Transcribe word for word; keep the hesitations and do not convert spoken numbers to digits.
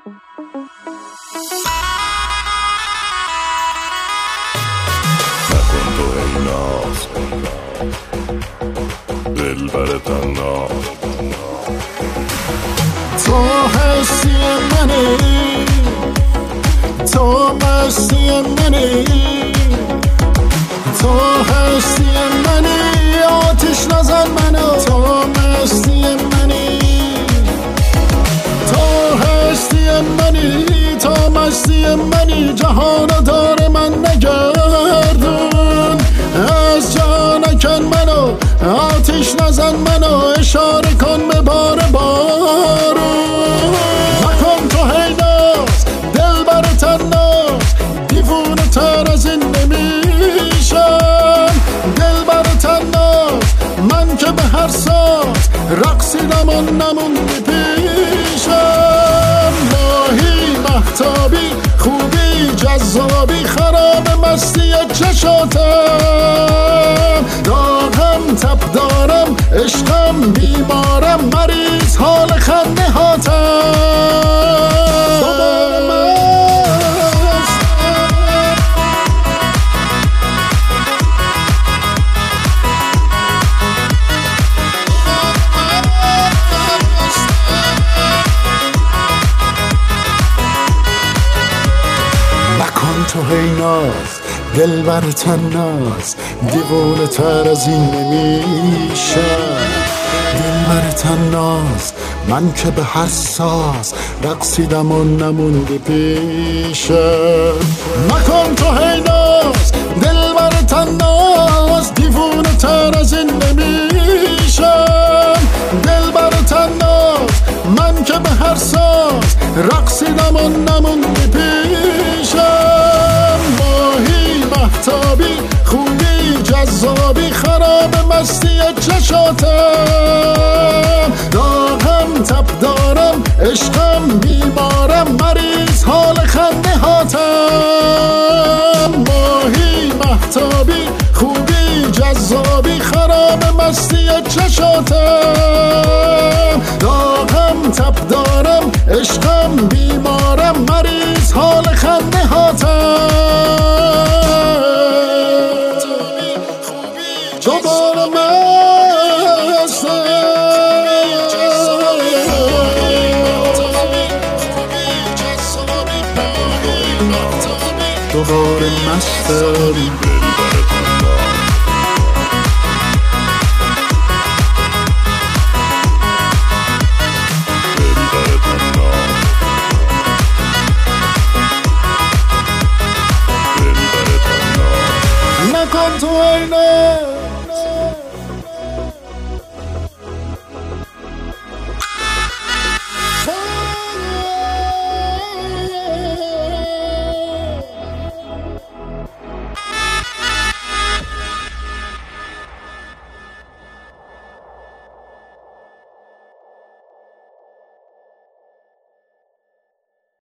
نکن تو ای ناز دلبر تناز، تو هستی منی، تو مستی منی، تو هستی منی، آتش نزن منو، تو مستی منی، تو هستی منی، تو مستی منی، جهانو دار من نگردون، از جا نکن منو، آتش نزن منو، اشاره کن به بار بارون، نکن تو هی ناز دلبر تناز، دیوونه تر از این نمیشم، دلبر تناز من که به هر ساز رقصیدم و نموندی پیشم، ماهی مهتابی خوبی جذابی خراب مستی چشاتم، داغم تب دارم عشقم بیمارم مریض حال خنده هاتم، تو هی ناز دلبر تناز، دیوونه تر از این نمیشم، دلبر تناز من که به هر ساز رقصیدم و نموندی پیشم، نکن تو هی ناز دلبر تناز، دیوونه تر از این نمیشم، دلبر تناز من که به هر ساز رقصیدم و نموندی پیشم، ماهی مهتابی خوبی جذابی خراب مستی چشاتم، داغم تب دارم عشقم بیمارم مریض حال خنده هاتم، ماهی مهتابی خوبی جذابی خراب مستی چشاتم، داغم تب دارم عشقم بیمارم مریض حال خنده هاتم، دوباره مستم، دوباره مستم، نکن تو اینه